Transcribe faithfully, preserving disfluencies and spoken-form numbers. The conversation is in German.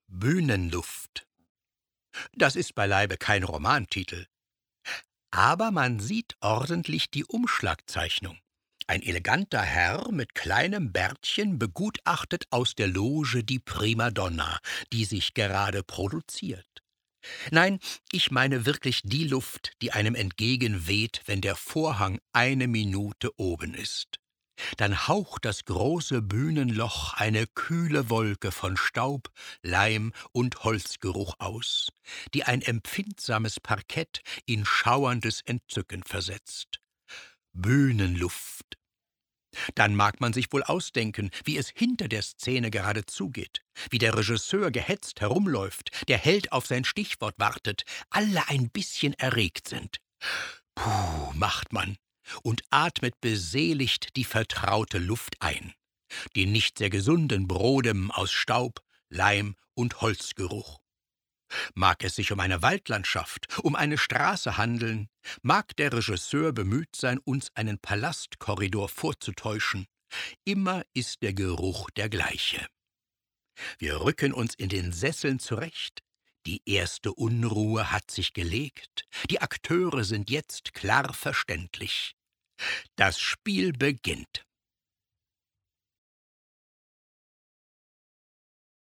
Bühnenluft. Das ist beileibe kein Romantitel. Aber man sieht ordentlich die Umschlagzeichnung. Ein eleganter Herr mit kleinem Bärtchen begutachtet aus der Loge die Primadonna, die sich gerade produziert. Nein, ich meine wirklich die Luft, die einem entgegenweht, wenn der Vorhang eine Minute oben ist. Dann haucht das große Bühnenloch eine kühle Wolke von Staub, Leim und Holzgeruch aus, die ein empfindsames Parkett in schauerndes Entzücken versetzt. Bühnenluft. Dann mag man sich wohl ausdenken, wie es hinter der Szene gerade zugeht, wie der Regisseur gehetzt herumläuft, der Held auf sein Stichwort wartet, alle ein bisschen erregt sind. Puh, macht man und atmet beseligt die vertraute Luft ein, den nicht sehr gesunden Brodem aus Staub, Leim und Holzgeruch. Mag es sich um eine Waldlandschaft, um eine Straße handeln, mag der Regisseur bemüht sein, uns einen Palastkorridor vorzutäuschen, immer ist der Geruch der gleiche. Wir rücken uns in den Sesseln zurecht. Die erste Unruhe hat sich gelegt, die Akteure sind jetzt klar verständlich. Das Spiel beginnt.